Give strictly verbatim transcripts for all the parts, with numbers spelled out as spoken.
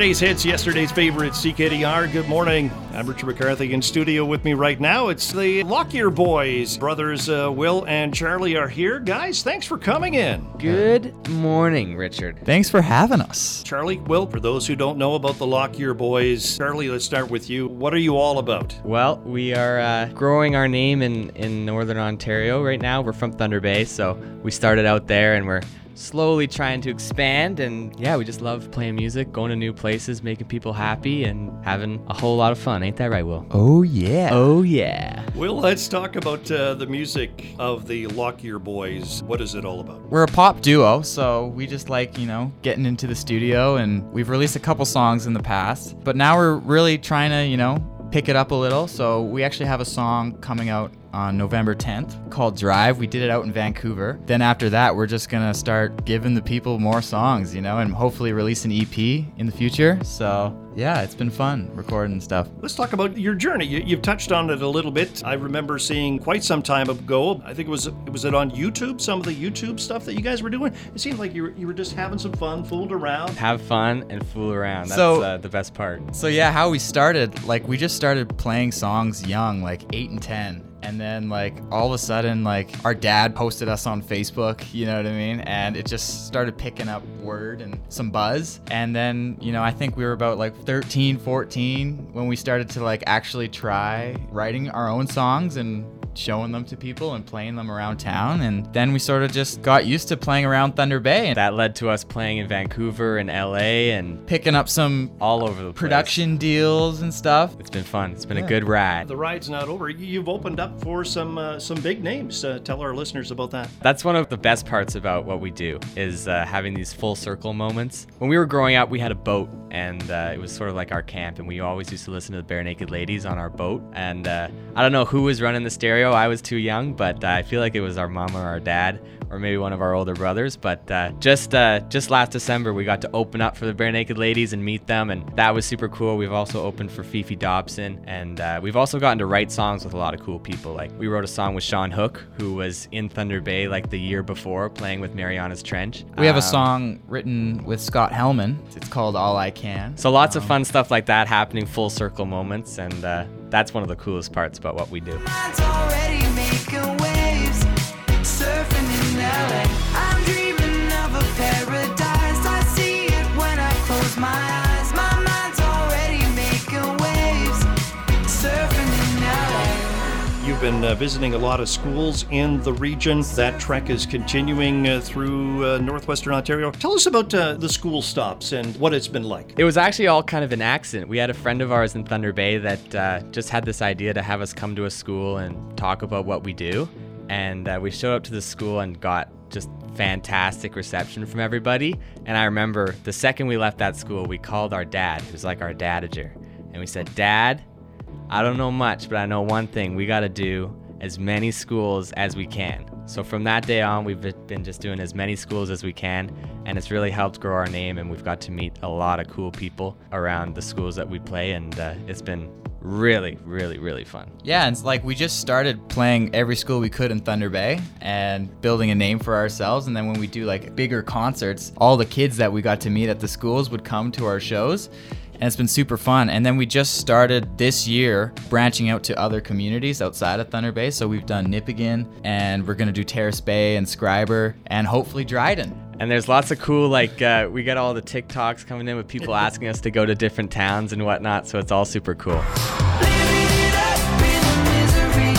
Yesterday's hits, yesterday's favorites, C K D R. Good morning. I'm Richard McCarthy. In studio with me right now, it's the Lockyer Boys. Brothers uh, Will and Charlie are here. Guys, thanks for coming in. Good morning, Richard. Thanks for having us. Charlie, Will, for those who don't know about the Lockyer Boys, Charlie, let's start with you. What are you all about? Well, we are uh, growing our name in, in Northern Ontario right now. We're from Thunder Bay, so we started out there and we're slowly trying to expand, and yeah, we just love playing music, going to new places, making people happy, and having a whole lot of fun. Ain't that right, Will? Oh, yeah. Oh, yeah. Will, let's talk about uh, the music of the Lockyer Boys. What is it all about? We're a pop duo, so we just like, you know, getting into the studio, and we've released a couple songs in the past, but now we're really trying to, you know, pick it up a little. So we actually have a song coming out on November tenth called Drive. We did it out in Vancouver. Then after that, we're just gonna start giving the people more songs, you know, and hopefully release an E P in the future. So yeah, it's been fun recording stuff. Let's talk about your journey. You, you've touched on it a little bit. I remember seeing quite some time ago, I think it was, was it on YouTube, some of the YouTube stuff that you guys were doing? It seemed like you were, you were just having some fun, fooled around. Have fun and fool around. That's So- uh, the best part. So yeah, how we started, like we just started playing songs young, like eight and ten. And then like all of a sudden, like our dad posted us on Facebook, you know what I mean? And it just started picking up word and some buzz. And then, you know, I think we were about like thirteen, fourteen when we started to like actually try writing our own songs and showing them to people and playing them around town. And then we sort of just got used to playing around Thunder Bay and That led to us playing in Vancouver and L A and picking up some all over the place. production deals and stuff. It's been fun. It's been Yeah. a good ride. The ride's not over. You've opened up for some uh, some big names. Uh, tell our listeners about that. That's one of the best parts about what we do, is uh, having these full circle moments. When we were growing up, we had a boat, and uh, it was sort of like our camp, and we always used to listen to the Bare Naked Ladies on our boat. And uh, I don't know who was running the stereo. I was too young, but uh, I feel like it was our mom or our dad, or maybe one of our older brothers. But uh, just uh, just last December, we got to open up for the Bare Naked Ladies and meet them, and that was super cool. We've also opened for Fifi Dobson, and uh, we've also gotten to write songs with a lot of cool people. Like we wrote a song with Sean Hook, who was in Thunder Bay like the year before, playing with Mariana's Trench. We have a Um, song written with Scott Hellman. It's called All I Can. So lots of fun stuff like that happening, full circle moments, and uh, that's one of the coolest parts about what we do. Mine's already making waves, surfing in L A. I'm dreaming of a paradise. I see it when I close my eyes. My mind's already making waves, surfing in L A. You've been uh, visiting a lot of schools in the region. That trek is continuing uh, through uh, northwestern Ontario. Tell us about uh, the school stops and what it's been like. It was actually all kind of an accident. We had a friend of ours in Thunder Bay that uh, just had this idea to have us come to a school and talk about what we do. And uh, we showed up to the school and got just fantastic reception from everybody. And I remember the second we left that school, we called our dad, who's like our dadager. And we said, Dad, I don't know much, but I know one thing. We got to do as many schools as we can. So from that day on, we've been just doing as many schools as we can, and it's really helped grow our name, and we've got to meet a lot of cool people around the schools that we play, and uh, it's been really, really, really fun. Yeah, and it's like we just started playing every school we could in Thunder Bay and building a name for ourselves. And then when we do like bigger concerts, all the kids that we got to meet at the schools would come to our shows. And it's been super fun. And then we just started this year branching out to other communities outside of Thunder Bay. So we've done Nipigon, and we're going to do Terrace Bay and Scriber, and hopefully Dryden. And there's lots of cool, like, uh, we get all the TikToks coming in with people asking us to go to different towns and whatnot. So it's all super cool. Living it up in misery,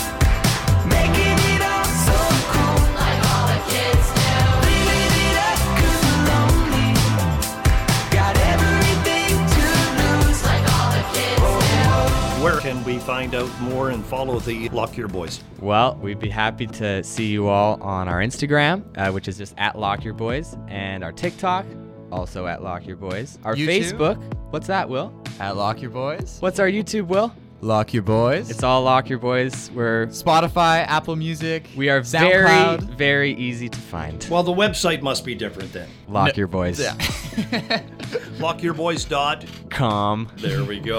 making it all so cool, like all the kids do. Living it up 'cause we're lonely, got everything to lose, like all the kids do. Where can we find out more and follow the Lockyer Boys? Well, we'd be happy to see you all on our Instagram, uh, which is just at Lockyer Boys, and our TikTok, also at Lockyer Boys. Our YouTube? Facebook, what's that, Will? At Lock Your Boys. What's our YouTube, Will? Lock Your Boys. It's all Lockyer Boys. We're Spotify, Apple Music. we are SoundCloud. very, very easy to find. Well, the website must be different then. Lockyer Boys. Yeah. lock your boys dot Com. There we go.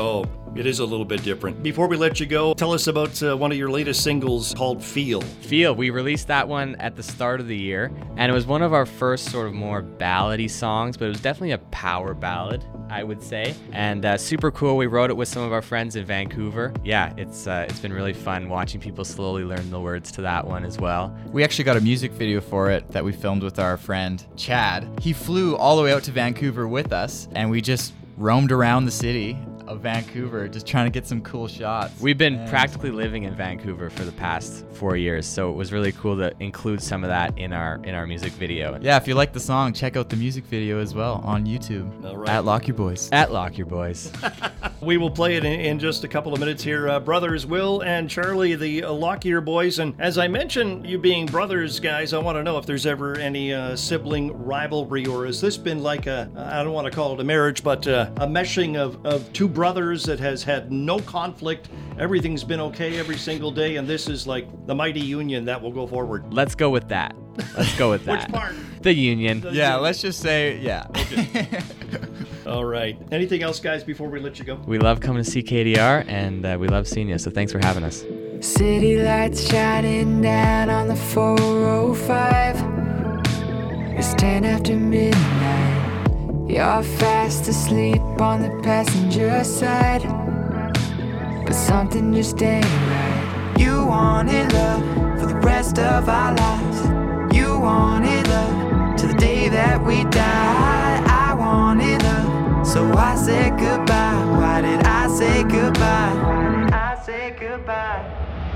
It is a little bit different. Before we let you go, tell us about uh, one of your latest singles called Feel. Feel, we released that one at the start of the year, and it was one of our first sort of more ballady songs, but it was definitely a power ballad, I would say, and uh, super cool. We wrote it with some of our friends in Vancouver. Yeah, it's uh, it's been really fun watching people slowly learn the words to that one as well. We actually got a music video for it that we filmed with our friend Chad. He flew all the way out to Vancouver with us, and we just roamed around the city of Vancouver just trying to get some cool shots. We've been And- practically living in Vancouver for the past four years, so it was really cool to include some of that in our in our music video. Yeah, if you like the song, check out the music video as well on YouTube All right. at Lock Your Boys. At Lock Your Boys. We will play it in, in just a couple of minutes here. Uh, brothers Will and Charlie, the uh, Lockyer boys. And as I mentioned, you being brothers, guys, I want to know if there's ever any uh, sibling rivalry, or has this been like a, I don't want to call it a marriage, but uh, a meshing of, of two brothers that has had no conflict. Everything's been okay every single day, and this is like the mighty union that will go forward. Let's go with that. Let's go with that. Which part? The union. Yeah, let's just say, yeah. All right. Anything else, guys, before we let you go? We love coming to C K D R, and uh, we love seeing you, so thanks for having us. City lights shining down on the four oh five. It's ten after midnight. You're fast asleep on the passenger side, but something just ain't right. You wanted love for the rest of our lives. You wanted love to the day that we die. I wanted love, so I said goodbye. Why did I say goodbye? Why did I say goodbye?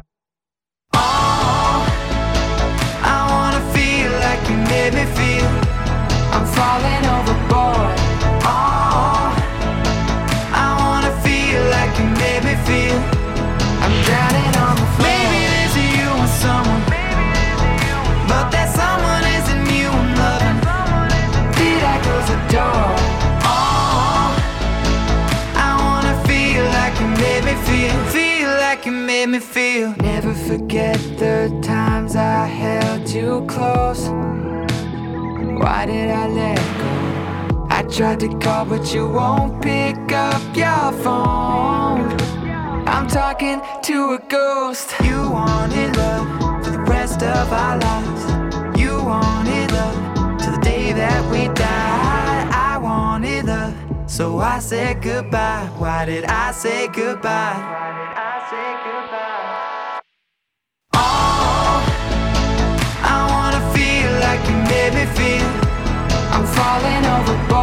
Oh, I wanna feel like you made me feel. I'm falling overboard. Oh, I wanna feel like you made me feel. I'm drowning on the floor. Maybe there's a you and someone, but that someone isn't you and loving. Did I close the door? Oh, I wanna feel like you made me feel. Feel like you made me feel. Never forget the times I held you close. Why did I let go? I tried to call, but you won't pick up your phone. I'm talking to a ghost. You wanted love for the rest of our lives. You wanted love to the day that we died. I wanted love, so I said goodbye. Why did I say goodbye? Why did I say goodbye? Oh, I wanna feel like you made me feel. I'm falling overboard.